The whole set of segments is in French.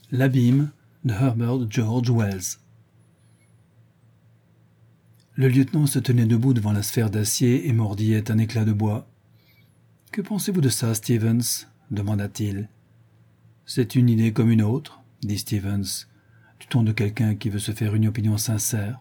L'abîme de Herbert George Wells. Le lieutenant se tenait debout devant la sphère d'acier et mordillait un éclat de bois. « Que pensez-vous de ça, Stevens » demanda-t-il. « C'est une idée comme une autre, » dit Stevens, du ton de quelqu'un qui veut se faire une opinion sincère.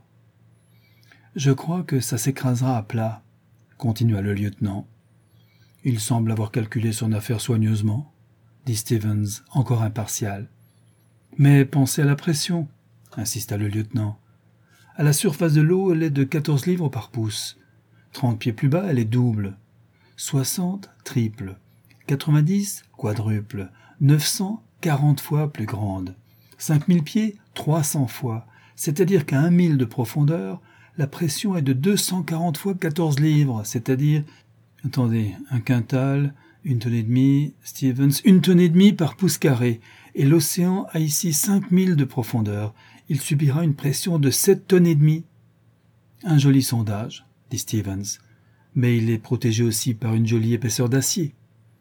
« Je crois que ça s'écrasera à plat, » continua le lieutenant. « Il semble avoir calculé son affaire soigneusement, » dit Stevens, encore impartial. « Mais pensez à la pression, » insista le lieutenant. « À la surface de l'eau, elle est de 14 livres par pouce. 30 pieds plus bas, elle est double. 60, triple. 90, quadruple. 900, 40 fois plus grande. 5000 pieds, 300 fois. C'est-à-dire qu'à 1 mille de profondeur, la pression est de 240 fois 14 livres, c'est-à-dire... Attendez, un quintal, 1 tonne et demie, Stevens, 1 tonne et demie par pouce carré. Et l'océan a ici 5000 de profondeur. Il subira une pression de 7 tonnes et demie. Un joli sondage, dit Stevens, mais il est protégé aussi par une jolie épaisseur d'acier.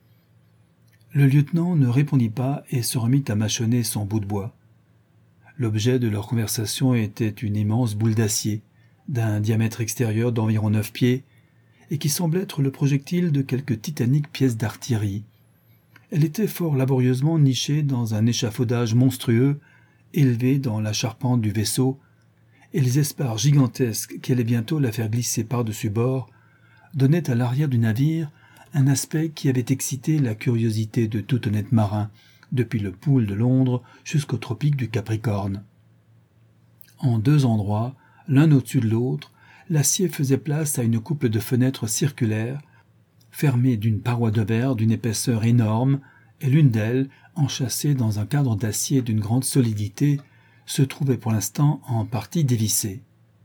Le lieutenant ne répondit pas et se remit à mâchonner son bout de bois. L'objet de leur conversation était une immense boule d'acier, d'un diamètre extérieur d'environ 9 pieds, et qui semblait être le projectile de quelque titanique pièce d'artillerie. Elle était fort laborieusement nichée dans un échafaudage monstrueux, élevé dans la charpente du vaisseau, et les espars gigantesques qui allaient bientôt la faire glisser par-dessus bord donnaient à l'arrière du navire un aspect qui avait excité la curiosité de tout honnête marin, depuis le Pool de Londres jusqu'au tropique du Capricorne. En 2 endroits, l'un au-dessus de l'autre, l'acier faisait place à une couple de fenêtres circulaires, fermée d'une paroi de verre d'une épaisseur énorme, et l'une d'elles, enchâssée dans un cadre d'acier d'une grande solidité, se trouvait pour l'instant en partie dévissée.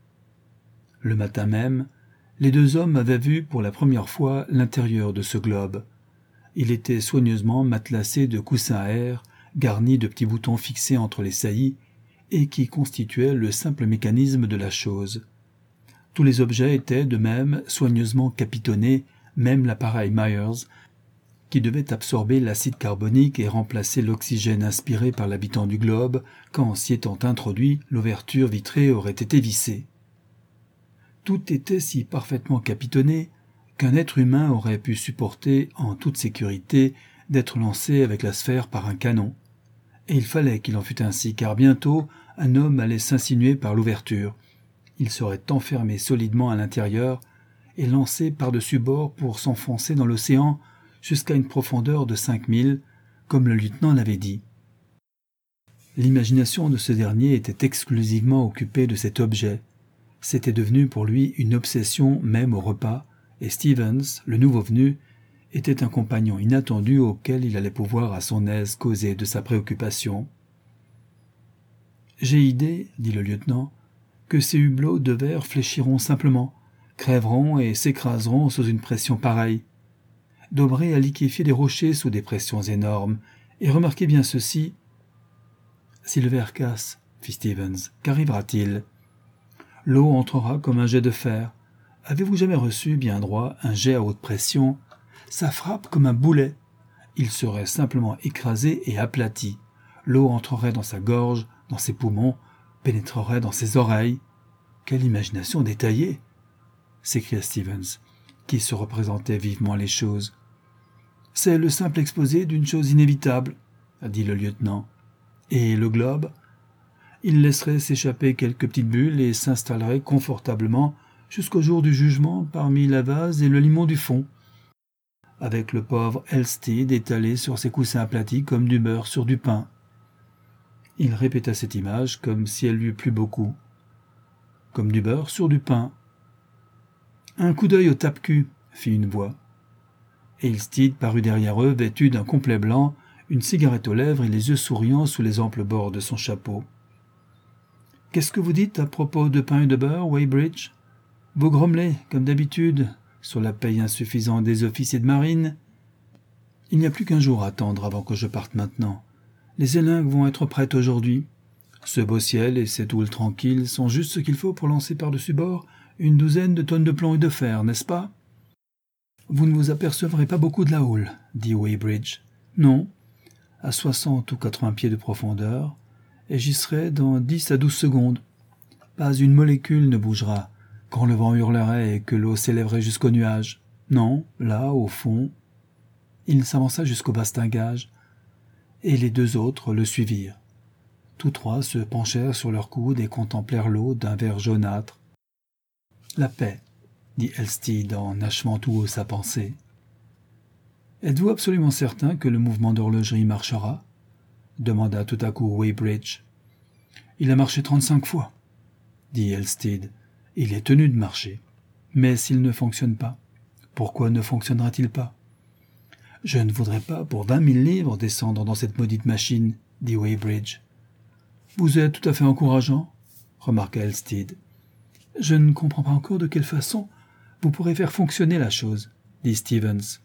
Le matin même, les 2 hommes avaient vu pour la première fois l'intérieur de ce globe. Il était soigneusement matelassé de coussins à air, garnis de petits boutons fixés entre les saillies, et qui constituaient le simple mécanisme de la chose. Tous les objets étaient, de même, soigneusement capitonnés, même l'appareil Myers, qui devait absorber l'acide carbonique et remplacer l'oxygène inspiré par l'habitant du globe quand, s'y étant introduit, l'ouverture vitrée aurait été vissée. Tout était si parfaitement capitonné qu'un être humain aurait pu supporter, en toute sécurité, d'être lancé avec la sphère par un canon. Et il fallait qu'il en fût ainsi, car bientôt un homme allait s'insinuer par l'ouverture. Il serait enfermé solidement à l'intérieur et lancé par-dessus bord pour s'enfoncer dans l'océan jusqu'à une profondeur de 5000, comme le lieutenant l'avait dit. L'imagination de ce dernier était exclusivement occupée de cet objet. C'était devenu pour lui une obsession même au repas, et Stevens, le nouveau venu, était un compagnon inattendu auquel il allait pouvoir à son aise causer de sa préoccupation. « J'ai idée, dit le lieutenant, que ces hublots de verre fléchiront simplement, crèveront et s'écraseront sous une pression pareille. Dobré a liquéfié des rochers sous des pressions énormes, et remarquez bien ceci. »« Si le verre casse, fit Stevens, qu'arrivera-t-il ? L'eau entrera comme un jet de fer. Avez-vous jamais reçu, bien droit, un jet à haute pression ? Ça frappe comme un boulet. Il serait simplement écrasé et aplati. L'eau entrerait dans sa gorge, dans ses poumons, pénétrerait dans ses oreilles. Quelle imagination détaillée !» s'écria Stevens, qui se représentait vivement les choses. « C'est le simple exposé d'une chose inévitable, » a dit le lieutenant. « Et le globe ? Il laisserait s'échapper quelques petites bulles et s'installerait confortablement jusqu'au jour du jugement parmi la vase et le limon du fond, avec le pauvre Elstead étalé sur ses coussins aplatis comme du beurre sur du pain. » Il répéta cette image comme si elle lui eût plu beaucoup. « Comme du beurre sur du pain. »« Un coup d'œil au tape-cul, » fit une voix. Elstead parut derrière eux, vêtu d'un complet blanc, une cigarette aux lèvres et les yeux souriants sous les amples bords de son chapeau. « Qu'est-ce que vous dites à propos de pain et de beurre, Weybridge ? Vous grommelez, comme d'habitude, sur la paye insuffisante des officiers de marine. Il n'y a plus qu'1 jour à attendre avant que je parte maintenant. Les élingues vont être prêtes aujourd'hui. Ce beau ciel et cette houle tranquille sont juste ce qu'il faut pour lancer par-dessus bord une 12aine de tonnes de plomb et de fer, n'est-ce pas ? » « Vous ne vous apercevrez pas beaucoup de la houle, dit Weybridge. « Non. à 60 ou 80 pieds de profondeur, et j'y serai dans 10 à 12 secondes. Pas une molécule ne bougera quand le vent hurlerait et que l'eau s'élèverait jusqu'aux nuages. Non, là, au fond. Il s'avança jusqu'au bastingage, et les deux autres le suivirent. Tous trois se penchèrent sur leurs coudes et contemplèrent l'eau d'un vert jaunâtre. « La paix », dit Elstede en achevant tout haut sa pensée. « Êtes-vous absolument certain que le mouvement d'horlogerie marchera ?» demanda tout à coup Weybridge. « Il a marché 35 fois, » dit Elstede. « Il est tenu de marcher. Mais s'il ne fonctionne pas, pourquoi ne fonctionnera-t-il pas ? » « Je ne voudrais pas pour 20 000 livres descendre dans cette maudite machine, » dit Weybridge. « Vous êtes tout à fait encourageant, » remarqua Elstede. « Je ne comprends pas encore de quelle façon vous pourrez faire fonctionner la chose, » dit Stevens.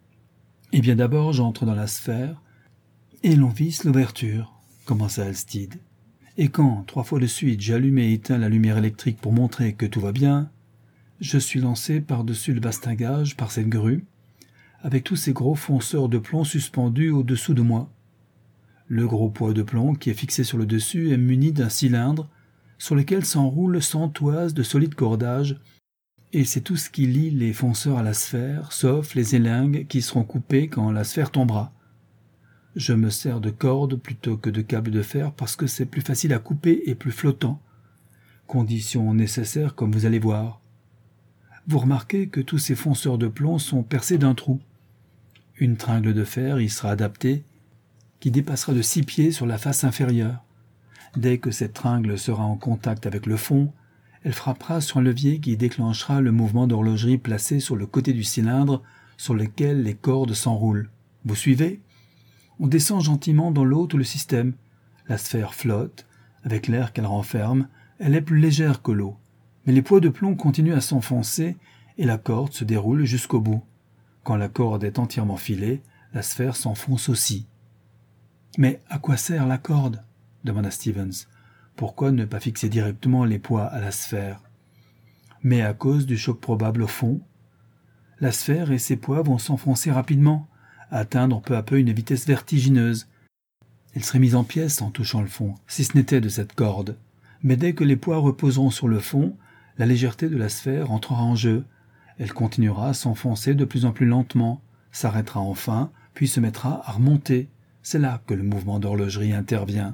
« Eh bien d'abord j'entre dans la sphère, et l'on visse l'ouverture, » commença Elstede. « Et quand, 3 fois de suite, j'allume et éteins la lumière électrique pour montrer que tout va bien, je suis lancé par-dessus le bastingage par cette grue, avec tous ces gros fonceurs de plomb suspendus au-dessous de moi. Le gros poids de plomb qui est fixé sur le dessus est muni d'un cylindre sur lequel s'enroulent 100 toises de solide cordage, et c'est tout ce qui lie les fonceurs à la sphère, sauf les élingues qui seront coupées quand la sphère tombera. Je me sers de cordes plutôt que de câbles de fer parce que c'est plus facile à couper et plus flottant. Condition nécessaire comme vous allez voir. Vous remarquez que tous ces fonceurs de plomb sont percés d'un trou. Une tringle de fer y sera adaptée, qui dépassera de 6 pieds sur la face inférieure. Dès que cette tringle sera en contact avec le fond, elle frappera sur un levier qui déclenchera le mouvement d'horlogerie placé sur le côté du cylindre sur lequel les cordes s'enroulent. Vous suivez ? On descend gentiment dans l'eau tout le système. La sphère flotte, avec l'air qu'elle renferme, elle est plus légère que l'eau. Mais les poids de plomb continuent à s'enfoncer et la corde se déroule jusqu'au bout. Quand la corde est entièrement filée, la sphère s'enfonce aussi. « Mais à quoi sert la corde ?» demanda Stevens. « Pourquoi ne pas fixer directement les poids à la sphère ?»« Mais à cause du choc probable au fond. La sphère et ses poids vont s'enfoncer rapidement, atteindre peu à peu une vitesse vertigineuse. Elle serait mise en pièces en touchant le fond, si ce n'était de cette corde. Mais dès que les poids reposeront sur le fond, la légèreté de la sphère entrera en jeu. Elle continuera à s'enfoncer de plus en plus lentement, s'arrêtera enfin, puis se mettra à remonter. C'est là que le mouvement d'horlogerie intervient.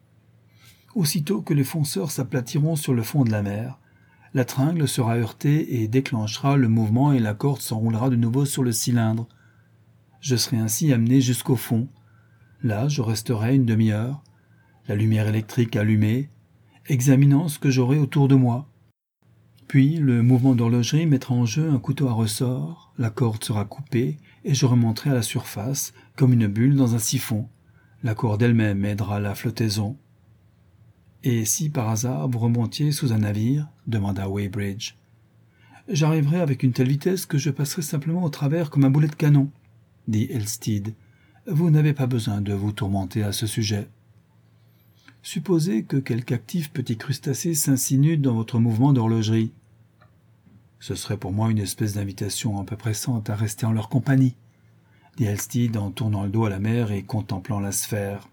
Aussitôt que les fonceurs s'aplatiront sur le fond de la mer, la tringle sera heurtée et déclenchera le mouvement et la corde s'enroulera de nouveau sur le cylindre. Je serai ainsi amené jusqu'au fond. Là, je resterai une demi-heure, la lumière électrique allumée, examinant ce que j'aurai autour de moi. Puis, le mouvement d'horlogerie mettra en jeu un couteau à ressort, la corde sera coupée et je remonterai à la surface comme une bulle dans un siphon. La corde elle-même aidera la flottaison. « Et si par hasard vous remontiez sous un navire ?» demanda Weybridge. « J'arriverai avec une telle vitesse que je passerai simplement au travers comme un boulet de canon, » dit Elstede. « Vous n'avez pas besoin de vous tourmenter à ce sujet. » Supposez que quelque actif petit crustacé s'insinue dans votre mouvement d'horlogerie. Ce serait pour moi une espèce d'invitation un peu pressante à rester en leur compagnie, dit Elstede en tournant le dos à la mer et contemplant la sphère.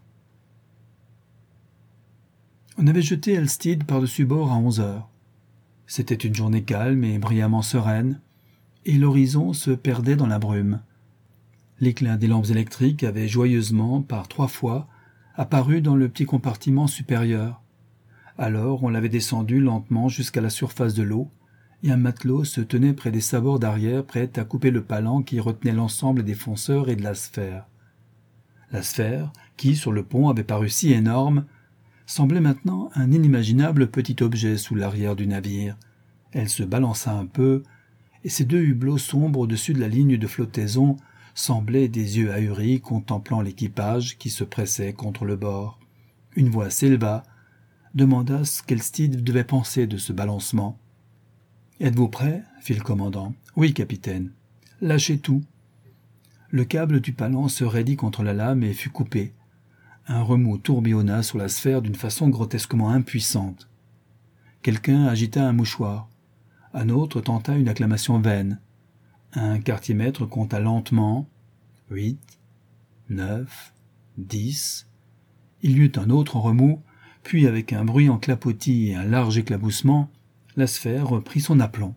On avait jeté Elstede par-dessus bord à 11 heures. C'était une journée calme et brillamment sereine, et l'horizon se perdait dans la brume. L'éclat des lampes électriques avait joyeusement, par 3 fois, apparu dans le petit compartiment supérieur. Alors on l'avait descendu lentement jusqu'à la surface de l'eau, et un matelot se tenait près des sabords d'arrière prêt à couper le palan qui retenait l'ensemble des fonceurs et de la sphère. La sphère, qui, sur le pont, avait paru si énorme, semblait maintenant un inimaginable petit objet sous l'arrière du navire. Elle se balança un peu, et ses 2 hublots sombres au-dessus de la ligne de flottaison semblaient des yeux ahuris contemplant l'équipage qui se pressait contre le bord. Une voix s'éleva, demanda ce qu'Elstede devait penser de ce balancement. « Êtes-vous prêt ?» fit le commandant. « Oui, capitaine. »« Lâchez tout. » Le câble du palan se raidit contre la lame et fut coupé. Un remous tourbillonna sur la sphère d'une façon grotesquement impuissante. Quelqu'un agita un mouchoir. Un autre tenta une acclamation vaine. Un quartier-maître compta lentement 8, 9, 10. Il y eut un autre remous, puis avec un bruit en clapotis et un large éclaboussement, la sphère reprit son aplomb.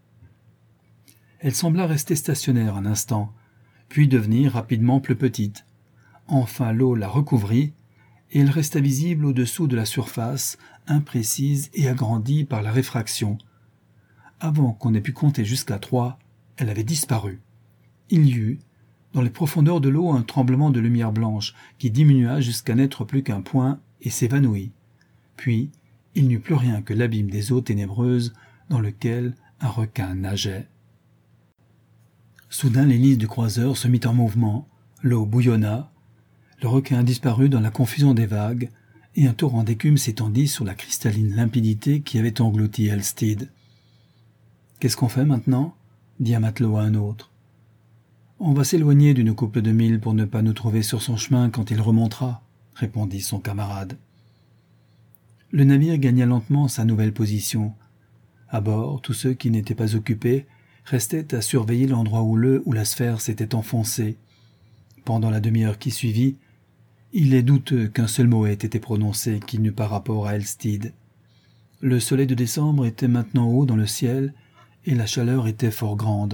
Elle sembla rester stationnaire un instant, puis devenir rapidement plus petite. Enfin l'eau la recouvrit, et elle resta visible au-dessous de la surface, imprécise et agrandie par la réfraction. Avant qu'on ait pu compter jusqu'à 3, elle avait disparu. Il y eut, dans les profondeurs de l'eau, un tremblement de lumière blanche qui diminua jusqu'à n'être plus qu'un point et s'évanouit. Puis, il n'y eut plus rien que l'abîme des eaux ténébreuses dans lequel un requin nageait. Soudain, l'hélice du croiseur se mit en mouvement, l'eau bouillonna, le requin disparut dans la confusion des vagues, et un torrent d'écume s'étendit sur la cristalline limpidité qui avait englouti Elstede. « Qu'est-ce qu'on fait maintenant » dit un matelot à un autre. « On va s'éloigner d'une couple de milles pour ne pas nous trouver sur son chemin quand il remontera, » répondit son camarade. Le navire gagna lentement sa nouvelle position. À bord, tous ceux qui n'étaient pas occupés restaient à surveiller l'endroit houleux où la sphère s'était enfoncée. Pendant la demi-heure qui suivit, il est douteux qu'un seul mot ait été prononcé qui n'eût pas rapport à Elstede. Le soleil de décembre était maintenant haut dans le ciel et la chaleur était fort grande.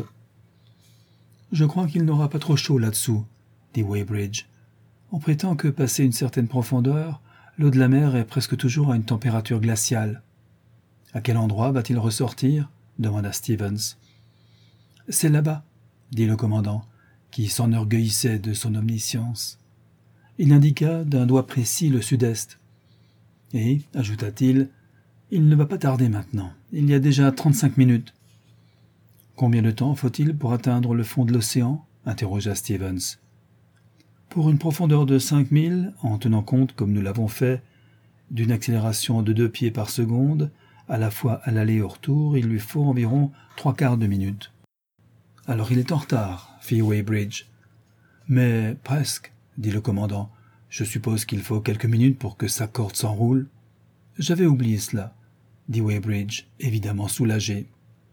« Je crois qu'il n'aura pas trop chaud là-dessous, » dit Weybridge. « On prétend que, passé une certaine profondeur, l'eau de la mer est presque toujours à une température glaciale. »« À quel endroit va-t-il ressortir ?» demanda Stevens. « C'est là-bas, » dit le commandant, qui s'enorgueillissait de son omniscience. Il indiqua d'un doigt précis le sud-est. « Et, ajouta-t-il, il ne va pas tarder maintenant. Il y a déjà 35 minutes. »« Combien de temps faut-il pour atteindre le fond de l'océan » interrogea Stevens. « Pour une profondeur de 5000, en tenant compte, comme nous l'avons fait, d'une accélération de 2 pieds par seconde, à la fois à l'aller et au retour, il lui faut environ 3/4 de minute. »« Alors il est en retard, » fit Weybridge. « Mais presque, » dit le commandant. « Je suppose qu'il faut quelques minutes pour que sa corde s'enroule. »« J'avais oublié cela, » dit Weybridge, évidemment soulagé.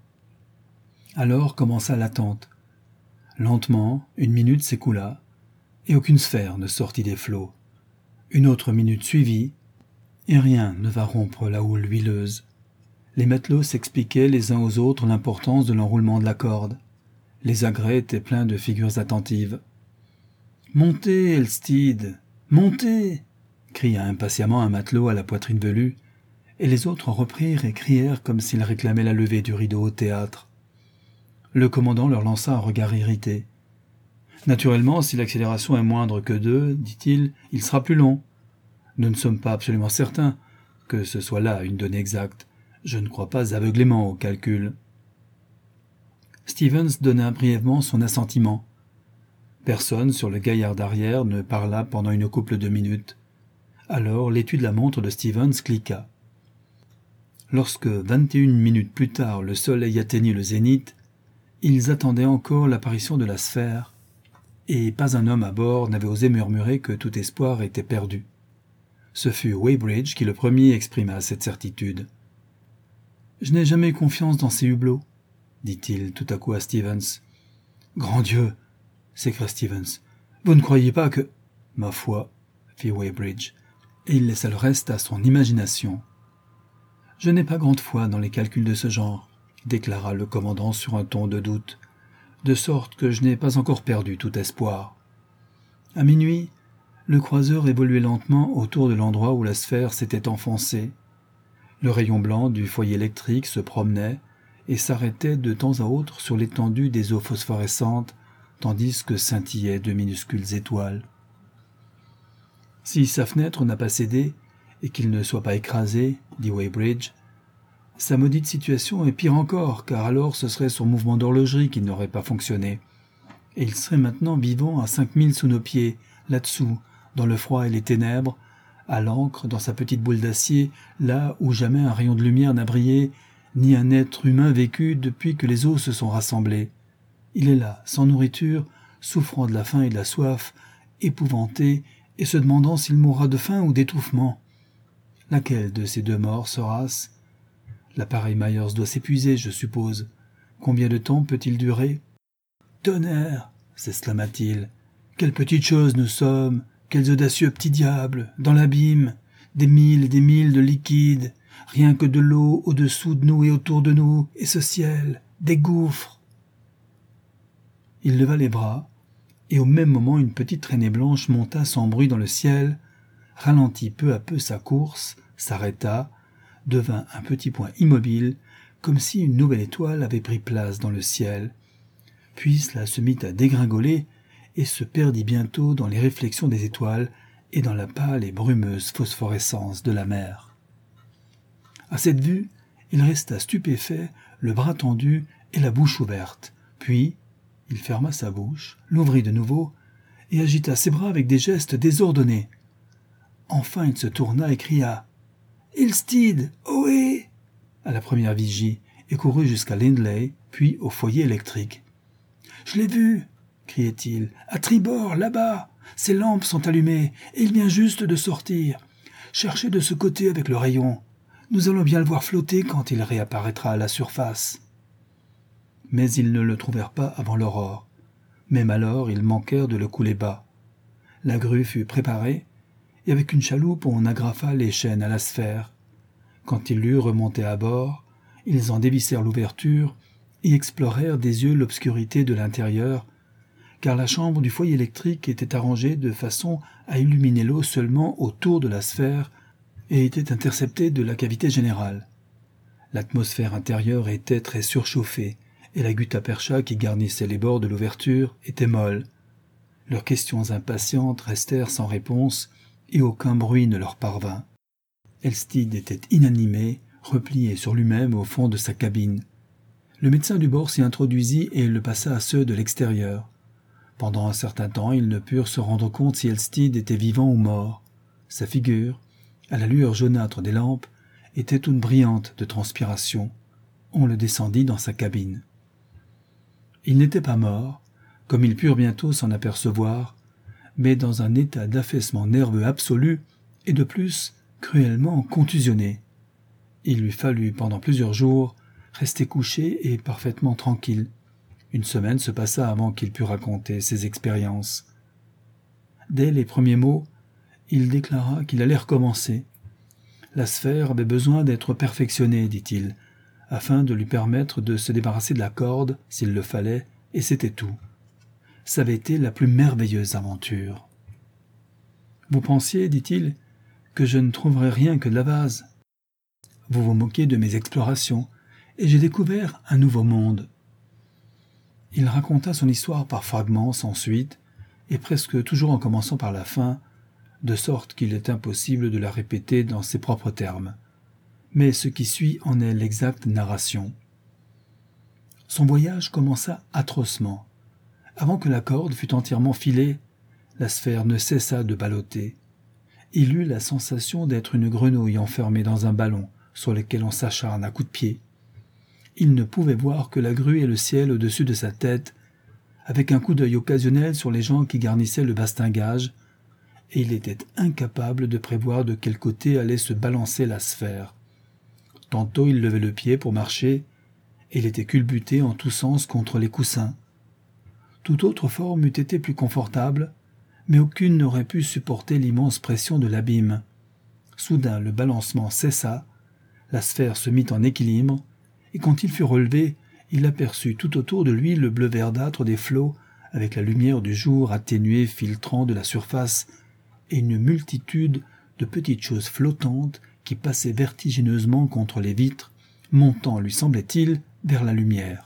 Alors commença l'attente. Lentement, 1 minute s'écoula, et aucune sphère ne sortit des flots. Une autre minute suivit, et rien ne va rompre la houle huileuse. Les matelots s'expliquaient les uns aux autres l'importance de l'enroulement de la corde. Les agrès étaient pleins de figures attentives. « Montez, Elstede, montez !» cria impatiemment un matelot à la poitrine velue, et les autres reprirent et crièrent comme s'ils réclamaient la levée du rideau au théâtre. Le commandant leur lança un regard irrité. « Naturellement, si l'accélération est moindre que 2, dit-il, il sera plus long. Nous ne sommes pas absolument certains que ce soit là une donnée exacte. Je ne crois pas aveuglément au calcul. » Stevens donna brièvement son assentiment. Personne sur le gaillard d'arrière ne parla pendant une couple de minutes. Alors l'étui de la montre de Stevens cliqua. Lorsque 21 minutes plus tard le soleil atteignit le zénith, ils attendaient encore l'apparition de la sphère, et pas un homme à bord n'avait osé murmurer que tout espoir était perdu. Ce fut Weybridge qui le premier exprima cette certitude. « Je n'ai jamais eu confiance dans ces hublots, » dit-il tout à coup à Stevens. « Grand Dieu !» s'écria Stevens. « Vous ne croyez pas que... » « Ma foi, » fit Weybridge, et il laissa le reste à son imagination. « Je n'ai pas grande foi dans les calculs de ce genre, » déclara le commandant sur un ton de doute, « de sorte que je n'ai pas encore perdu tout espoir. » À minuit, le croiseur évoluait lentement autour de l'endroit où la sphère s'était enfoncée. Le rayon blanc du foyer électrique se promenait et s'arrêtait de temps à autre sur l'étendue des eaux phosphorescentes, tandis que scintillaient de minuscules étoiles. « Si sa fenêtre n'a pas cédé, et qu'il ne soit pas écrasé, dit Weybridge, sa maudite situation est pire encore, car alors ce serait son mouvement d'horlogerie qui n'aurait pas fonctionné. Et il serait maintenant vivant à 5000 sous nos pieds, là-dessous, dans le froid et les ténèbres, à l'ancre dans sa petite boule d'acier, là où jamais un rayon de lumière n'a brillé, ni un être humain vécu depuis que les eaux se sont rassemblées. Il est là, sans nourriture, souffrant de la faim et de la soif, épouvanté, et se demandant s'il mourra de faim ou d'étouffement. Laquelle de ces deux morts sera-ce ? L'appareil Myers doit s'épuiser, je suppose. Combien de temps peut-il durer ? « Tonnerre !» s'exclama-t-il. « Quelle petite chose nous sommes ! Quels audacieux petits diables, dans l'abîme, des milles de liquide, rien que de l'eau au-dessous de nous et autour de nous, et ce ciel, des gouffres. Il leva les bras, et au même moment une petite traînée blanche monta sans bruit dans le ciel, ralentit peu à peu sa course, s'arrêta, devint un petit point immobile, comme si une nouvelle étoile avait pris place dans le ciel. Puis cela se mit à dégringoler et se perdit bientôt dans les réflexions des étoiles et dans la pâle et brumeuse phosphorescence de la mer. À cette vue, il resta stupéfait, le bras tendu et la bouche ouverte. Puis, il ferma sa bouche, l'ouvrit de nouveau et agita ses bras avec des gestes désordonnés. Enfin, il se tourna et cria « Ilstid, ohé !» à la première vigie et courut jusqu'à Lindley, puis au foyer électrique. « Je l'ai vu !» criait-il. « À tribord, là-bas. Ses lampes sont allumées et il vient juste de sortir. Cherchez de ce côté avec le rayon. Nous allons bien le voir flotter quand il réapparaîtra à la surface. » Mais ils ne le trouvèrent pas avant l'aurore. Même alors, ils manquèrent de le couler bas. La grue fut préparée, et avec une chaloupe on agrafa les chaînes à la sphère. Quand il l'eut remonté à bord, ils en dévissèrent l'ouverture et explorèrent des yeux l'obscurité de l'intérieur, car la chambre du foyer électrique était arrangée de façon à illuminer l'eau seulement autour de la sphère et était interceptée de la cavité générale. L'atmosphère intérieure était très surchauffée, et la gutta-percha qui garnissait les bords de l'ouverture était molle. Leurs questions impatientes restèrent sans réponse, et aucun bruit ne leur parvint. Elstid était inanimé, replié sur lui-même au fond de sa cabine. Le médecin du bord s'y introduisit et le passa à ceux de l'extérieur. Pendant un certain temps, ils ne purent se rendre compte si Elstid était vivant ou mort. Sa figure, à la lueur jaunâtre des lampes, était toute brillante de transpiration. On le descendit dans sa cabine. Il n'était pas mort, comme ils purent bientôt s'en apercevoir, mais dans un état d'affaissement nerveux absolu et de plus cruellement contusionné. Il lui fallut pendant plusieurs jours rester couché et parfaitement tranquille. Une semaine se passa avant qu'il pût raconter ses expériences. Dès les premiers mots, il déclara qu'il allait recommencer. La sphère avait besoin d'être perfectionnée, dit-il, afin de lui permettre de se débarrasser de la corde, s'il le fallait, et c'était tout. Ça avait été la plus merveilleuse aventure. « Vous pensiez, dit-il, que je ne trouverais rien que de la vase. Vous vous moquez de mes explorations, et j'ai découvert un nouveau monde. » Il raconta son histoire par fragments, sans suite, et presque toujours en commençant par la fin, de sorte qu'il est impossible de la répéter dans ses propres termes. Mais ce qui suit en est l'exacte narration. Son voyage commença atrocement. Avant que la corde fût entièrement filée, la sphère ne cessa de ballotter. Il eut la sensation d'être une grenouille enfermée dans un ballon sur lequel on s'acharne à coups de pied. Il ne pouvait voir que la grue et le ciel au-dessus de sa tête, avec un coup d'œil occasionnel sur les gens qui garnissaient le bastingage, et il était incapable de prévoir de quel côté allait se balancer la sphère. Tantôt il levait le pied pour marcher, et il était culbuté en tous sens contre les coussins. Toute autre forme eût été plus confortable, mais aucune n'aurait pu supporter l'immense pression de l'abîme. Soudain le balancement cessa, la sphère se mit en équilibre, et quand il fut relevé, il aperçut tout autour de lui le bleu verdâtre des flots, avec la lumière du jour atténuée filtrant de la surface, et une multitude de petites choses flottantes qui passaient vertigineusement contre les vitres, montant, lui semblait-il, vers la lumière.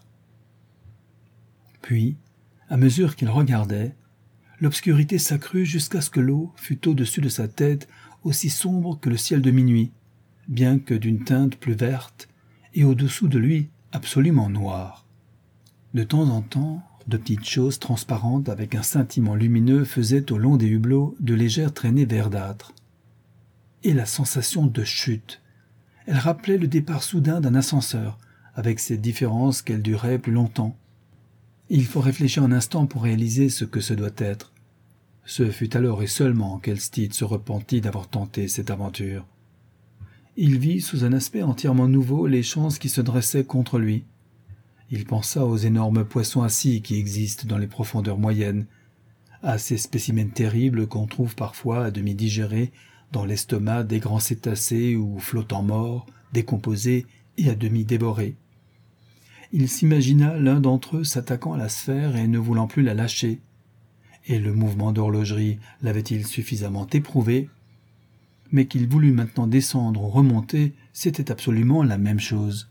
Puis, à mesure qu'il regardait, l'obscurité s'accrut jusqu'à ce que l'eau fût au-dessus de sa tête aussi sombre que le ciel de minuit, bien que d'une teinte plus verte, et au-dessous de lui absolument noir. De temps en temps, de petites choses transparentes avec un scintillement lumineux faisaient au long des hublots de légères traînées verdâtres. Et la sensation de chute. Elle rappelait le départ soudain d'un ascenseur, avec cette différence qu'elle durait plus longtemps. Il faut réfléchir un instant pour réaliser ce que ce doit être. Ce fut alors et seulement qu'Elstid se repentit d'avoir tenté cette aventure. Il vit sous un aspect entièrement nouveau les chances qui se dressaient contre lui. Il pensa aux énormes poissons assis qui existent dans les profondeurs moyennes, à ces spécimens terribles qu'on trouve parfois à demi digérés dans l'estomac des grands cétacés ou flottant morts, décomposés et à demi dévorés. Il s'imagina l'un d'entre eux s'attaquant à la sphère et ne voulant plus la lâcher. Et le mouvement d'horlogerie l'avait-il suffisamment éprouvé? Mais qu'il voulût maintenant descendre ou remonter, c'était absolument la même chose.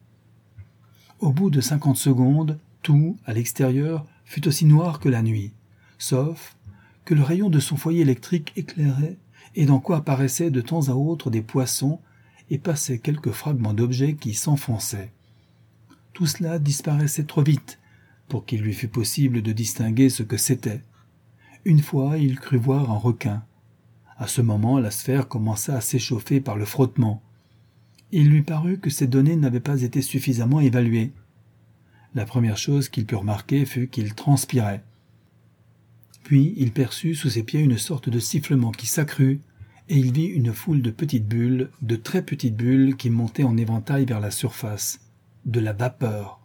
Au bout de 50 secondes, tout, à l'extérieur, fut aussi noir que la nuit, sauf que le rayon de son foyer électrique éclairait et dans quoi apparaissaient de temps à autre des poissons et passaient quelques fragments d'objets qui s'enfonçaient. Tout cela disparaissait trop vite pour qu'il lui fût possible de distinguer ce que c'était. Une fois, il crut voir un requin. À ce moment, la sphère commença à s'échauffer par le frottement. Il lui parut que ces données n'avaient pas été suffisamment évaluées. La première chose qu'il put remarquer fut qu'il transpirait. Puis il perçut sous ses pieds une sorte de sifflement qui s'accrut, et il vit une foule de petites bulles, de très petites bulles qui montaient en éventail vers la surface. De la vapeur.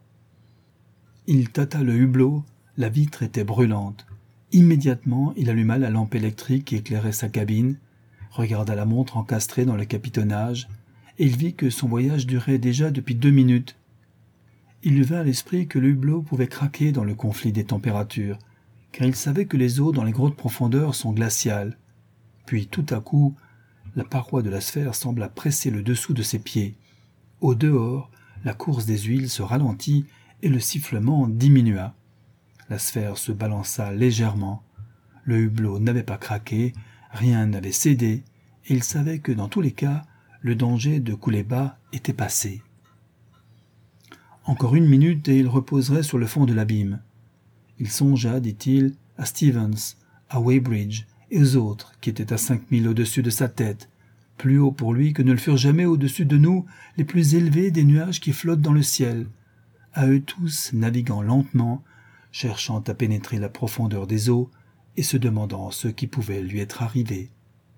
Il tâta le hublot, la vitre était brûlante. Immédiatement, il alluma la lampe électrique qui éclairait sa cabine, regarda la montre encastrée dans le capitonnage, et il vit que son voyage durait déjà depuis 2 minutes. Il lui vint à l'esprit que le hublot pouvait craquer dans le conflit des températures, car il savait que les eaux dans les grosses profondeurs sont glaciales. Puis tout à coup, la paroi de la sphère sembla presser le dessous de ses pieds. Au dehors, la course des huiles se ralentit et le sifflement diminua. La sphère se balança légèrement. Le hublot n'avait pas craqué, rien n'avait cédé, et il savait que dans tous les cas, le danger de couler bas était passé. Encore 1 minute et il reposerait sur le fond de l'abîme. Il songea, dit-il, à Stevens, à Weybridge et aux autres qui étaient à 5000 au-dessus de sa tête, plus haut pour lui que ne le furent jamais au-dessus de nous les plus élevés des nuages qui flottent dans le ciel, à eux tous naviguant lentement, cherchant à pénétrer la profondeur des eaux et se demandant ce qui pouvait lui être arrivé.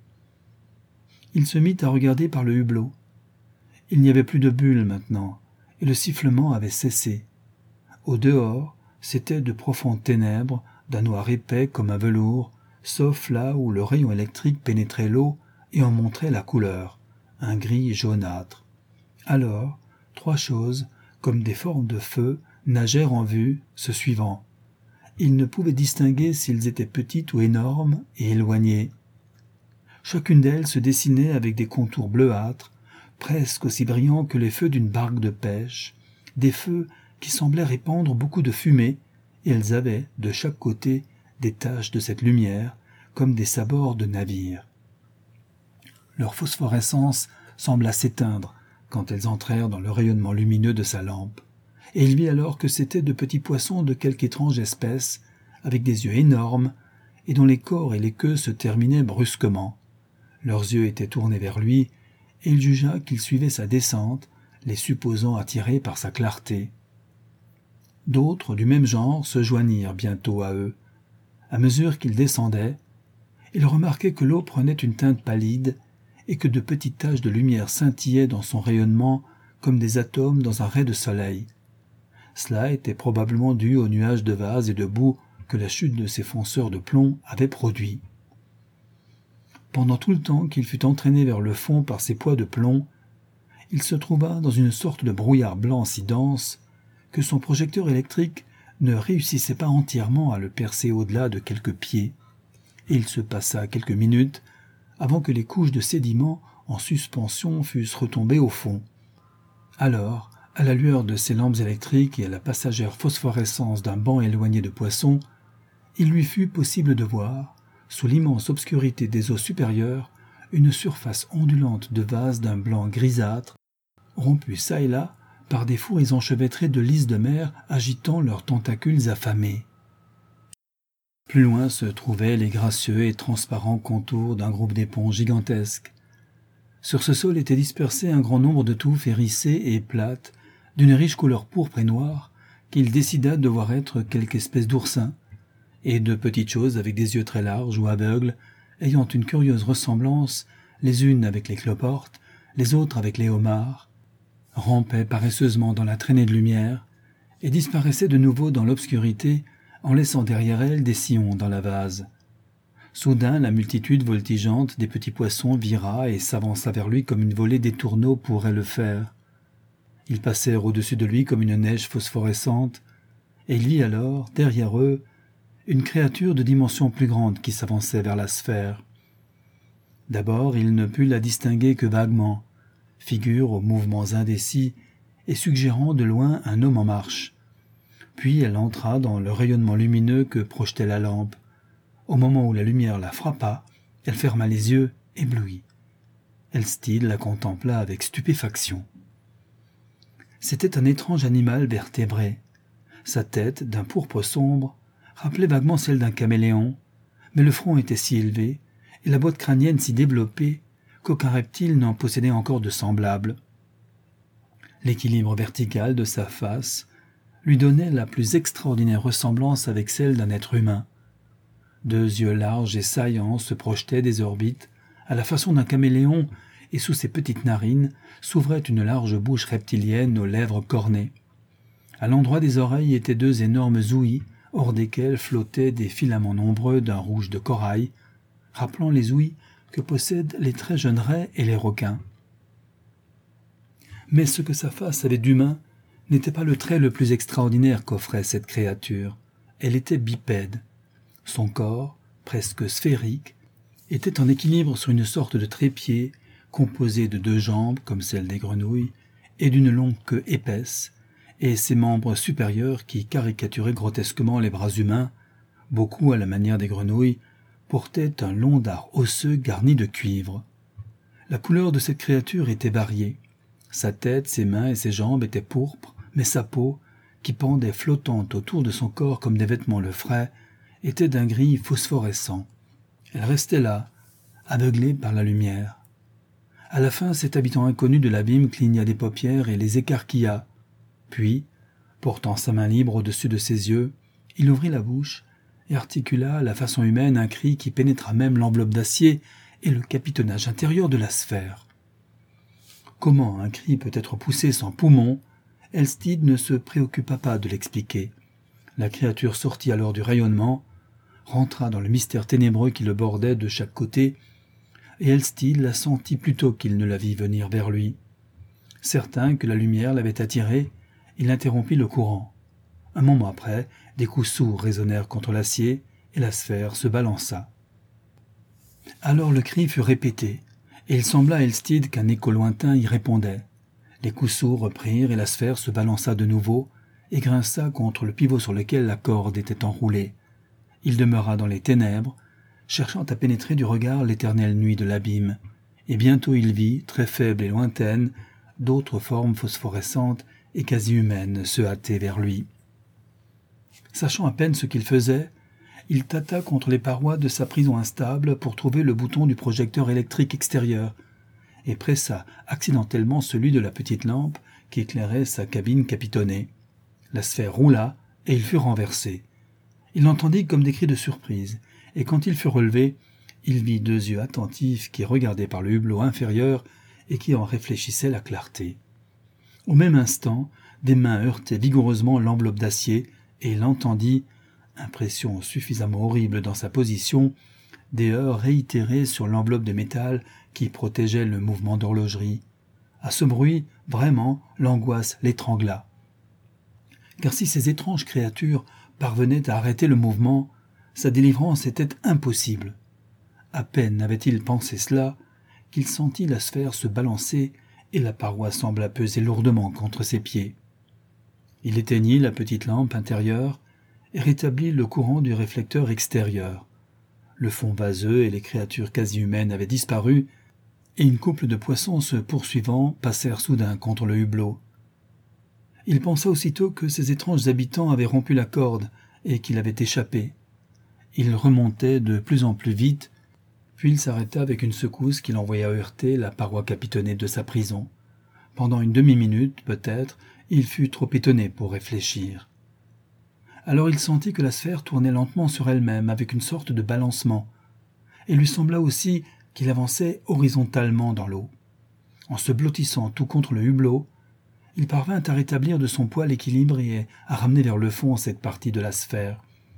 Il se mit à regarder par le hublot. Il n'y avait plus de bulles maintenant, et le sifflement avait cessé. Au dehors, c'étaient de profondes ténèbres, d'un noir épais comme un velours, sauf là où le rayon électrique pénétrait l'eau et en montrait la couleur, un gris jaunâtre. Alors, 3 choses, comme des formes de feu, nagèrent en vue, se suivant. Il ne pouvait distinguer s'ils étaient petites ou énormes et éloignées. Chacune d'elles se dessinait avec des contours bleuâtres, presque aussi brillants que les feux d'une barque de pêche, des feux qui semblaient répandre beaucoup de fumée, et elles avaient, de chaque côté, des taches de cette lumière, comme des sabords de navires. Leur phosphorescence sembla s'éteindre quand elles entrèrent dans le rayonnement lumineux de sa lampe, et il vit alors que c'étaient de petits poissons de quelque étrange espèce, avec des yeux énormes, et dont les corps et les queues se terminaient brusquement. Leurs yeux étaient tournés vers lui, et il jugea qu'ils suivaient sa descente, les supposant attirés par sa clarté. D'autres, du même genre, se joignirent bientôt à eux. À mesure qu'ils descendaient, il remarquait que l'eau prenait une teinte pallide et que de petites taches de lumière scintillaient dans son rayonnement comme des atomes dans un ray de soleil. Cela était probablement dû aux nuages de vase et de boue que la chute de ces fonceurs de plomb avait produits. Pendant tout le temps qu'il fut entraîné vers le fond par ces poids de plomb, il se trouva dans une sorte de brouillard blanc si dense que son projecteur électrique ne réussissait pas entièrement à le percer au-delà de quelques pieds, et il se passa quelques minutes avant que les couches de sédiments en suspension fussent retombées au fond. Alors, à la lueur de ses lampes électriques et à la passagère phosphorescence d'un banc éloigné de poissons, il lui fut possible de voir, sous l'immense obscurité des eaux supérieures, une surface ondulante de vase d'un blanc grisâtre, rompue çà et là par des fourrés enchevêtrés de lys de mer agitant leurs tentacules affamés. Plus loin se trouvaient les gracieux et transparents contours d'un groupe d'éponges gigantesques. Sur ce sol était dispersé un grand nombre de touffes hérissées et plates, d'une riche couleur pourpre et noire, qu'il décida de voir être quelque espèce d'oursin, et de petites choses avec des yeux très larges ou aveugles, ayant une curieuse ressemblance, les unes avec les cloportes, les autres avec les homards, rampaient paresseusement dans la traînée de lumière, et disparaissaient de nouveau dans l'obscurité en laissant derrière elle des sillons dans la vase. Soudain, la multitude voltigeante des petits poissons vira et s'avança vers lui comme une volée des tourneaux pourrait le faire. Ils passèrent au-dessus de lui comme une neige phosphorescente, et il vit alors, derrière eux, une créature de dimension plus grande qui s'avançait vers la sphère. D'abord, il ne put la distinguer que vaguement, figure aux mouvements indécis et suggérant de loin un homme en marche. Puis elle entra dans le rayonnement lumineux que projetait la lampe. Au moment où la lumière la frappa, elle ferma les yeux, éblouie. Elstid la contempla avec stupéfaction. C'était un étrange animal vertébré. Sa tête, d'un pourpre sombre, rappelait vaguement celle d'un caméléon, mais le front était si élevé et la boîte crânienne si développée qu'aucun reptile n'en possédait encore de semblable. L'équilibre vertical de sa face lui donnait la plus extraordinaire ressemblance avec celle d'un être humain. 2 yeux larges et saillants se projetaient des orbites à la façon d'un caméléon, et sous ses petites narines s'ouvrait une large bouche reptilienne aux lèvres cornées. À l'endroit des oreilles étaient 2 énormes ouïes, hors desquelles flottaient des filaments nombreux d'un rouge de corail, rappelant les ouïes que possèdent les très jeunes raies et les requins. Mais ce que sa face avait d'humain n'était pas le trait le plus extraordinaire qu'offrait cette créature. Elle était bipède. Son corps, presque sphérique, était en équilibre sur une sorte de trépied composé de 2 jambes, comme celles des grenouilles, et d'une longue queue épaisse, et ses membres supérieurs qui caricaturaient grotesquement les bras humains, beaucoup à la manière des grenouilles, portaient un long dard osseux garni de cuivre. La couleur de cette créature était variée. Sa tête, ses mains et ses jambes étaient pourpres, mais sa peau, qui pendait flottante autour de son corps comme des vêtements le feraient, était d'un gris phosphorescent. Elle restait là, aveuglée par la lumière. À la fin, cet habitant inconnu de l'abîme cligna des paupières et les écarquilla. Puis, portant sa main libre au-dessus de ses yeux, il ouvrit la bouche et articula à la façon humaine un cri qui pénétra même l'enveloppe d'acier et le capitonnage intérieur de la sphère. Comment un cri peut être poussé sans poumons, Elstid ne se préoccupa pas de l'expliquer. La créature sortit alors du rayonnement, rentra dans le mystère ténébreux qui le bordait de chaque côté, et Elstid la sentit plutôt qu'il ne la vit venir vers lui. Certain que la lumière l'avait attiré, il interrompit le courant. Un moment après, des coups sourds résonnèrent contre l'acier, et la sphère se balança. Alors le cri fut répété, et il sembla à Elstid qu'un écho lointain y répondait. Les coups sourds reprirent, et la sphère se balança de nouveau, et grinça contre le pivot sur lequel la corde était enroulée. Il demeura dans les ténèbres, cherchant à pénétrer du regard l'éternelle nuit de l'abîme, et bientôt il vit, très faible et lointaine, d'autres formes phosphorescentes et quasi humaines se hâter vers lui. Sachant à peine ce qu'il faisait, il tâta contre les parois de sa prison instable pour trouver le bouton du projecteur électrique extérieur, et pressa accidentellement celui de la petite lampe qui éclairait sa cabine capitonnée. La sphère roula, et il fut renversé. Il entendit comme des cris de surprise, et quand il fut relevé, il vit 2 yeux attentifs qui regardaient par le hublot inférieur et qui en réfléchissaient la clarté. Au même instant, des mains heurtaient vigoureusement l'enveloppe d'acier, et il entendit, impression suffisamment horrible dans sa position, des heurts réitérés sur l'enveloppe de métal qui protégeait le mouvement d'horlogerie. À ce bruit, vraiment, l'angoisse l'étrangla. Car si ces étranges créatures parvenaient à arrêter le mouvement, sa délivrance était impossible. À peine avait-il pensé cela qu'il sentit la sphère se balancer et la paroi sembla peser lourdement contre ses pieds. Il éteignit la petite lampe intérieure et rétablit le courant du réflecteur extérieur. Le fond vaseux et les créatures quasi humaines avaient disparu, et une couple de poissons se poursuivant passèrent soudain contre le hublot. Il pensa aussitôt que ces étranges habitants avaient rompu la corde et qu'il avait échappé. Il remontait de plus en plus vite, puis il s'arrêta avec une secousse qui l'envoya heurter la paroi capitonnée de sa prison. Pendant une demi-minute, peut-être, il fut trop étonné pour réfléchir. Alors il sentit que la sphère tournait lentement sur elle-même avec une sorte de balancement, et lui sembla aussi qu'il avançait horizontalement dans l'eau. En se blottissant tout contre le hublot, il parvint à rétablir de son poids l'équilibre et à ramener vers le fond cette partie de la sphère.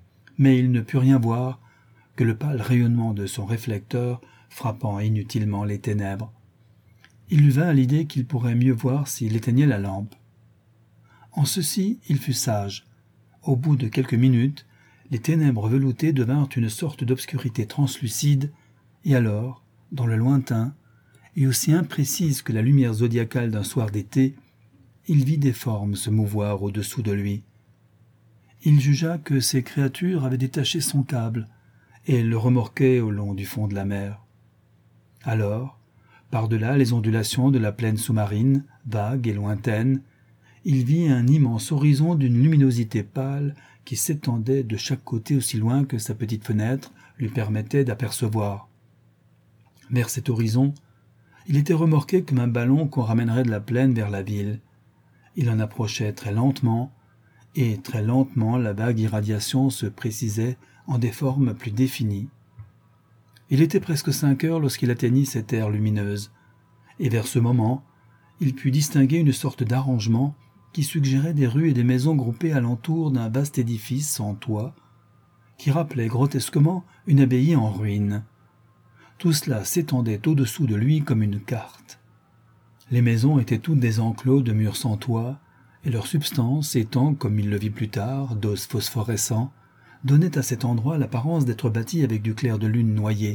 mais il ne put rien voir que le pâle rayonnement de son réflecteur frappant inutilement les ténèbres. Il lui vint à l'idée qu'il pourrait mieux voir s'il éteignait la lampe. En ceci, il fut sage. Au bout de quelques minutes, les ténèbres veloutées devinrent une sorte d'obscurité translucide, et alors, dans le lointain, et aussi imprécise que la lumière zodiacale d'un soir d'été, il vit des formes se mouvoir au-dessous de lui. Il jugea que ces créatures avaient détaché son câble et le remorquaient au long du fond de la mer. Alors, par-delà les ondulations de la plaine sous-marine, vague et lointaine, il vit un immense horizon d'une luminosité pâle qui s'étendait de chaque côté aussi loin que sa petite fenêtre lui permettait d'apercevoir. Vers cet horizon, il était remorqué comme un ballon qu'on ramènerait de la plaine vers la ville. Il en approchait très lentement, et très lentement la vague irradiation se précisait en des formes plus définies. Il était presque 5 heures lorsqu'il atteignit cette aire lumineuse, et vers ce moment, il put distinguer une sorte d'arrangement qui suggérait des rues et des maisons groupées alentour d'un vaste édifice sans toit, qui rappelait grotesquement une abbaye en ruine. Tout cela s'étendait au-dessous de lui comme une carte. Les maisons étaient toutes des enclos de murs sans toit, et leur substance étant, comme il le vit plus tard, d'os phosphorescents, donnait à cet endroit l'apparence d'être bâti avec du clair de lune noyé.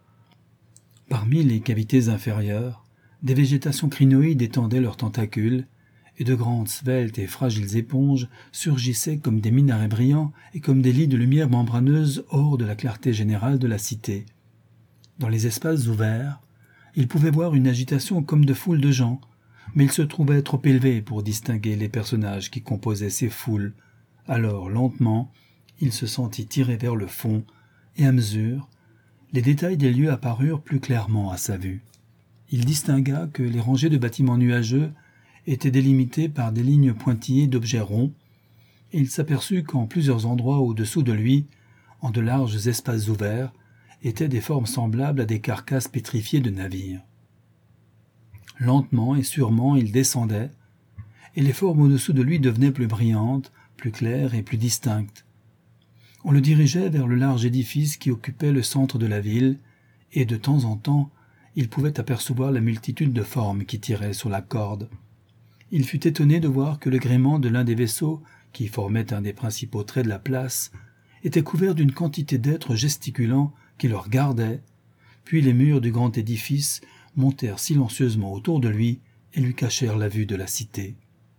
Parmi les cavités inférieures, des végétations crinoïdes étendaient leurs tentacules, et de grandes sveltes et fragiles éponges surgissaient comme des minarets brillants et comme des lits de lumière membraneuse hors de la clarté générale de la cité. Dans les espaces ouverts, il pouvait voir une agitation comme de foules de gens, mais il se trouvait trop élevé pour distinguer les personnages qui composaient ces foules. Alors, lentement, il se sentit tiré vers le fond, et à mesure, les détails des lieux apparurent plus clairement à sa vue. Il distingua que les rangées de bâtiments nuageux étaient délimitées par des lignes pointillées d'objets ronds, et il s'aperçut qu'en plusieurs endroits au-dessous de lui, en de larges espaces ouverts, étaient des formes semblables à des carcasses pétrifiées de navires. Lentement et sûrement il descendait, et les formes au-dessous de lui devenaient plus brillantes, plus claires et plus distinctes. On le dirigeait vers le large édifice qui occupait le centre de la ville, et de temps en temps, il pouvait apercevoir la multitude de formes qui tiraient sur la corde. Il fut étonné de voir que le gréement de l'un des vaisseaux, qui formait un des principaux traits de la place, était couvert d'une quantité d'êtres gesticulant qui le regardaient, puis les murs du grand édifice montèrent silencieusement autour de lui et lui cachèrent la vue de la cité.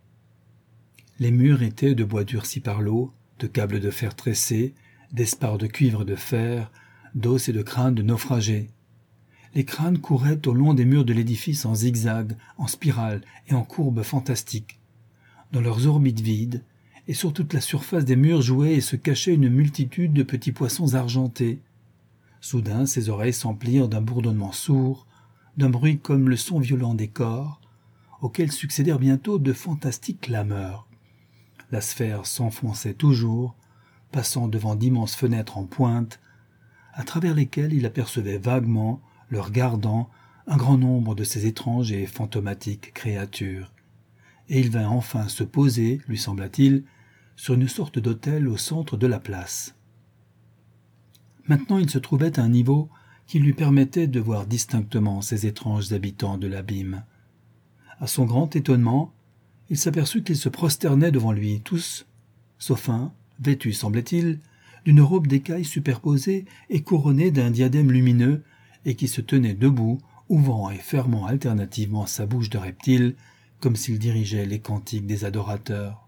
Les murs étaient de bois durci par l'eau, de câbles de fer tressés, d'espars de cuivre et de fer, d'os et de crânes de naufragés. Les crânes couraient au long des murs de l'édifice en zigzag, en spirale et en courbes fantastiques. Dans leurs orbites vides, et sur toute la surface des murs jouaient et se cachaient une multitude de petits poissons argentés. Soudain, ses oreilles s'emplirent d'un bourdonnement sourd, d'un bruit comme le son violent des corps, auxquels succédèrent bientôt de fantastiques clameurs. La sphère s'enfonçait toujours, passant devant d'immenses fenêtres en pointe, à travers lesquelles il apercevait vaguement, le regardant, un grand nombre de ces étranges et fantomatiques créatures. Et il vint enfin se poser, lui sembla-t-il, sur une sorte d'autel au centre de la place. Maintenant il se trouvait à un niveau qui lui permettait de voir distinctement ces étranges habitants de l'abîme. À son grand étonnement, il s'aperçut qu'ils se prosternaient devant lui, tous, sauf un, vêtu, semblait-il, d'une robe d'écaille superposée et couronnée d'un diadème lumineux, et qui se tenait debout, ouvrant et fermant alternativement sa bouche de reptile, comme s'il dirigeait les cantiques des adorateurs.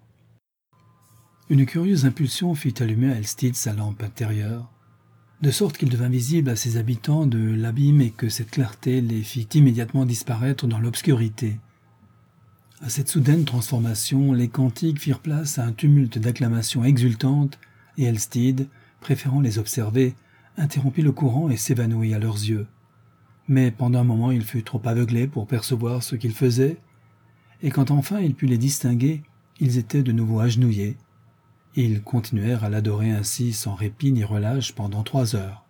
Une curieuse impulsion fit allumer à Elstid sa lampe intérieure, de sorte qu'il devint visible à ses habitants de l'abîme et que cette clarté les fit immédiatement disparaître dans l'obscurité. À cette soudaine transformation, les cantiques firent place à un tumulte d'acclamations exultantes, et Elstid, préférant les observer, interrompit le courant et s'évanouit à leurs yeux. Mais pendant un moment il fut trop aveuglé pour percevoir ce qu'ils faisaient, et quand enfin il put les distinguer, ils étaient de nouveau agenouillés. Ils continuèrent à l'adorer ainsi sans répit ni relâche pendant 3 heures.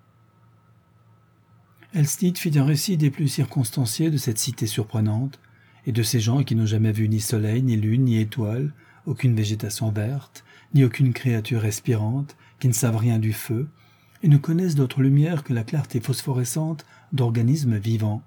Elstid fit un récit des plus circonstanciés de cette cité surprenante, et de ces gens qui n'ont jamais vu ni soleil, ni lune, ni étoile, aucune végétation verte, ni aucune créature respirante, qui ne savent rien du feu et ne connaissent d'autre lumière que la clarté phosphorescente d'organismes vivants.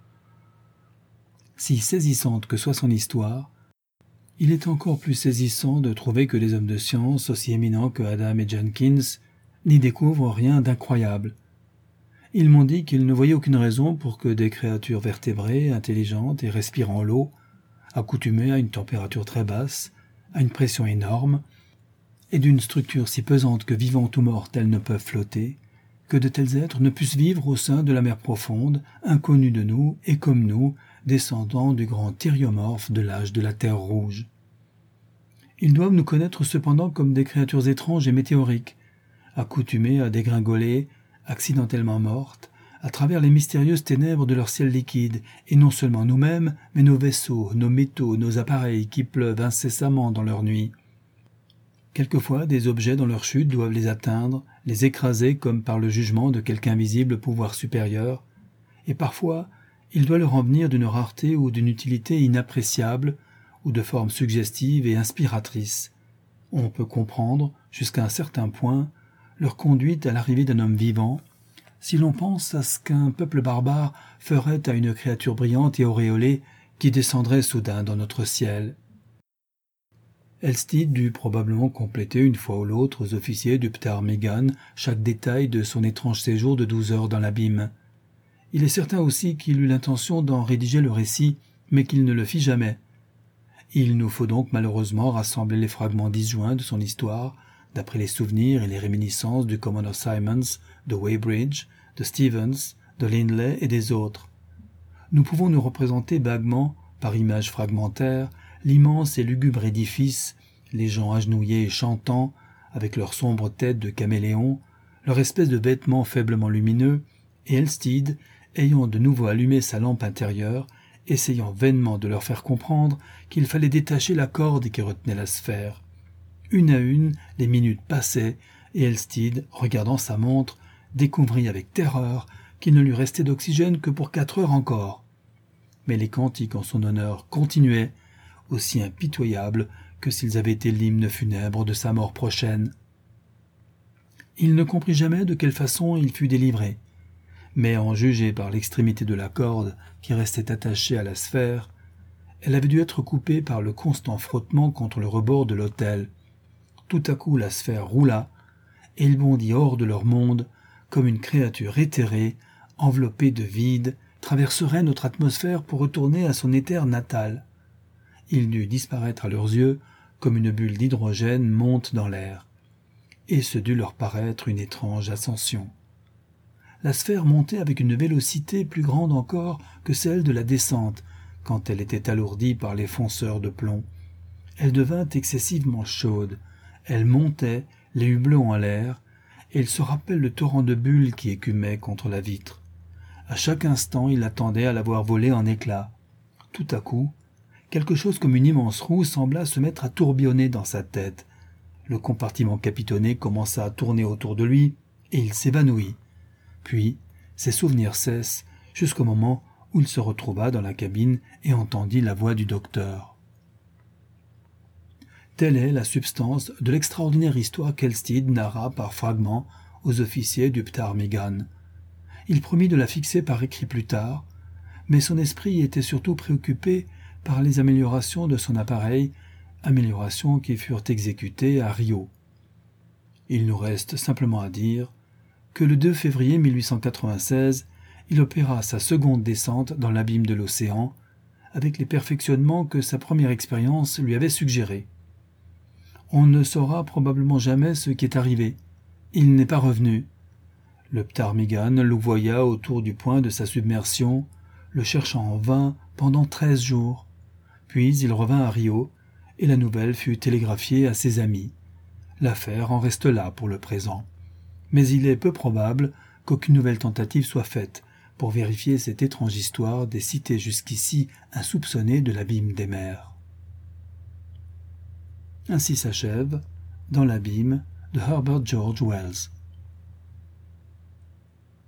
Si saisissante que soit son histoire, il est encore plus saisissant de trouver que les hommes de science, aussi éminents que Adam et Jenkins, n'y découvrent rien d'incroyable. Ils m'ont dit qu'ils ne voyaient aucune raison pour que des créatures vertébrées, intelligentes et respirant l'eau, accoutumées à une température très basse, à une pression énorme, et d'une structure si pesante que vivantes ou mortes elles ne peuvent flotter, que de tels êtres ne puissent vivre au sein de la mer profonde, inconnus de nous et comme nous, descendants du grand thyriomorphe de l'âge de la Terre rouge. Ils doivent nous connaître cependant comme des créatures étranges et météoriques, accoutumées à dégringoler, accidentellement mortes, à travers les mystérieuses ténèbres de leur ciel liquide, et non seulement nous-mêmes, mais nos vaisseaux, nos métaux, nos appareils qui pleuvent incessamment dans leur nuit. Quelquefois, des objets dans leur chute doivent les atteindre, les écraser comme par le jugement de quelque invisible pouvoir supérieur, et parfois, il doit leur en venir d'une rareté ou d'une utilité inappréciable, ou de forme suggestive et inspiratrice. On peut comprendre, jusqu'à un certain point, leur conduite à l'arrivée d'un homme vivant, si l'on pense à ce qu'un peuple barbare ferait à une créature brillante et auréolée qui descendrait soudain dans notre ciel. Elstid dut probablement compléter une fois ou l'autre aux officiers du Ptarmigan chaque détail de son étrange séjour de 12 heures dans l'abîme. Il est certain aussi qu'il eut l'intention d'en rédiger le récit, mais qu'il ne le fit jamais. Il nous faut donc malheureusement rassembler les fragments disjoints de son histoire, d'après les souvenirs et les réminiscences du commodore Simons, de Weybridge, de Stevens, de Lindley et des autres. Nous pouvons nous représenter vaguement, par images fragmentaires, l'immense et lugubre édifice, les gens agenouillés et chantant, avec leurs sombres têtes de caméléons, leur espèce de vêtements faiblement lumineux, et Elstid, ayant de nouveau allumé sa lampe intérieure, essayant vainement de leur faire comprendre qu'il fallait détacher la corde qui retenait la sphère. Une à une, les minutes passaient, et Elstid, regardant sa montre, découvrit avec terreur qu'il ne lui restait d'oxygène que pour 4 heures encore. Mais les cantiques en son honneur continuaient, aussi impitoyables que s'ils avaient été l'hymne funèbre de sa mort prochaine. Il ne comprit jamais de quelle façon il fut délivré, mais en juger par l'extrémité de la corde qui restait attachée à la sphère, elle avait dû être coupée par le constant frottement contre le rebord de l'autel. Tout à coup la sphère roula, et il bondit hors de leur monde, comme une créature éthérée, enveloppée de vide, traverserait notre atmosphère pour retourner à son éther natal. Il dut disparaître à leurs yeux, comme une bulle d'hydrogène monte dans l'air. Et ce dut leur paraître une étrange ascension. La sphère montait avec une vélocité plus grande encore que celle de la descente, quand elle était alourdie par les fonceurs de plomb. Elle devint excessivement chaude. Elle montait, les hublots en l'air, et il se rappelle le torrent de bulles qui écumait contre la vitre. À chaque instant, il attendait à la voir voler en éclats. Tout à coup, quelque chose comme une immense roue sembla se mettre à tourbillonner dans sa tête. Le compartiment capitonné commença à tourner autour de lui, et il s'évanouit. Puis, ses souvenirs cessent, jusqu'au moment où il se retrouva dans la cabine et entendit la voix du docteur. Telle est la substance de l'extraordinaire histoire qu'Elstid narra par fragments aux officiers du Ptarmigan. Il promit de la fixer par écrit plus tard, mais son esprit était surtout préoccupé par les améliorations de son appareil, améliorations qui furent exécutées à Rio. Il nous reste simplement à dire que le 2 février 1896, il opéra sa seconde descente dans l'abîme de l'océan, avec les perfectionnements que sa première expérience lui avait suggérés. On ne saura probablement jamais ce qui est arrivé. Il n'est pas revenu. Le Ptarmigan louvoya autour du point de sa submersion, le cherchant en vain pendant 13 jours. Puis il revint à Rio, et la nouvelle fut télégraphiée à ses amis. L'affaire en reste là pour le présent. Mais il est peu probable qu'aucune nouvelle tentative soit faite pour vérifier cette étrange histoire des cités jusqu'ici insoupçonnées de l'abîme des mers. Ainsi s'achève, Dans l'abîme, de Herbert George Wells.